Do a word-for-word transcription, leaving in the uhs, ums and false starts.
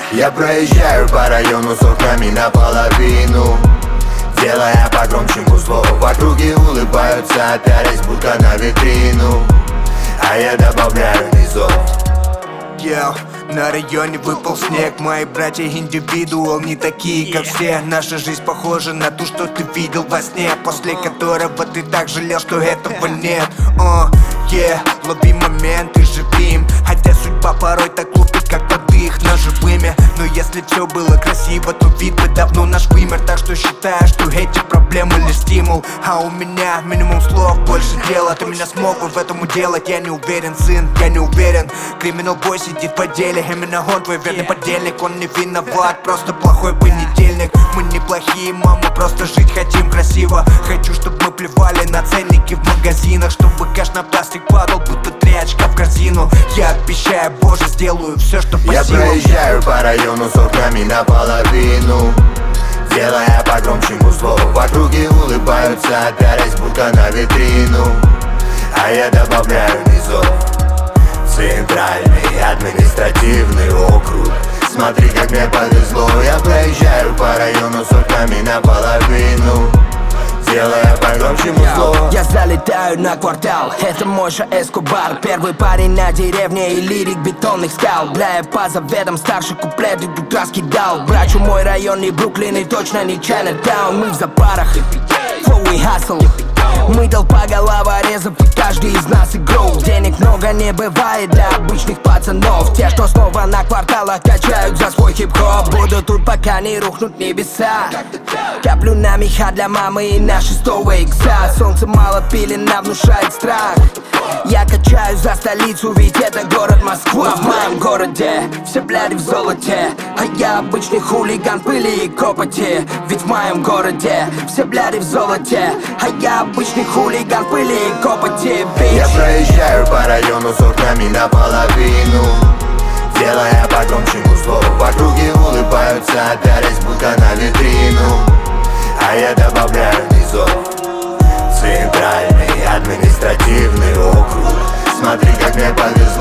Я проезжаю по району с окнами наполовину, делая погромче музло. В округе улыбаются, опялись будто на витрину, а я добавляю низов. Йоу, на районе выпал снег. Мои братья индивидуал, не такие, как все. Наша жизнь похожа на ту, что ты видел во сне, после которого ты так жалел, что этого нет. uh, yeah. Лови момент и живи им, хотя судьба порой так лупит, как подых ножевыми. Но если все было красиво, то вид бы давно наш вымер. Так что считаю, что эти проблемы лишь стимул, а у меня минимум слов, больше дела. Ты меня смог бы в этом уделать, я не уверен, сын, я не уверен. Криминал бой сидит по деле, именно он твой верный подельник. Он не виноват, просто плохой понедельник. Мы не плохие, мама, просто жить хотим красиво. Хочу, чтобы мы плевали на ценники в магазинах, чтобы кэш на пластик падал, будто три очка в корзину. Я обещаю, Боже, сделаю все, что по Я силам. проезжаю по району с окнами наполовину, делая погромче музло. В округе улыбаются, опялись будто на витрину, а я добавляю низов. Центральный административный округ, смотри, как мне повезло. Я проезжаю по району с окнами наполовину, делая погромче музло. Я залетаю на квартал, это Моша Эскобар. Первый парень на деревне и лирик бетонных скал. Бля, я по заветам старший куплет тут раскидал. Брачу мой район не Бруклин и точно не Чайнатаун. Мы в запарах, флоу и хасл. Мы толпа головорезов, и каждый из нас игрок. Денег много не бывает для обычных пацанов. Те, что снова на кварталах качают за свой хип-хоп. Буду тут, пока не рухнут небеса. Коплю на меха для мамы и на шестого икса. Солнце мало пилено, внушает страх. Я качаю за столицу, ведь это город Москва. В моем городе все бляди в золоте, а я обычный хулиган пыли и копоти. Ведь в моем городе все бляди в золоте, а я обычный хулиган пыли и копоти. Я проезжаю по району с окнами наполовину, делая погромче музло. В округе улыбаются, опялись будто на витрину, а я добавляю низов. Центральный административный округ, смотри, как мне повезло.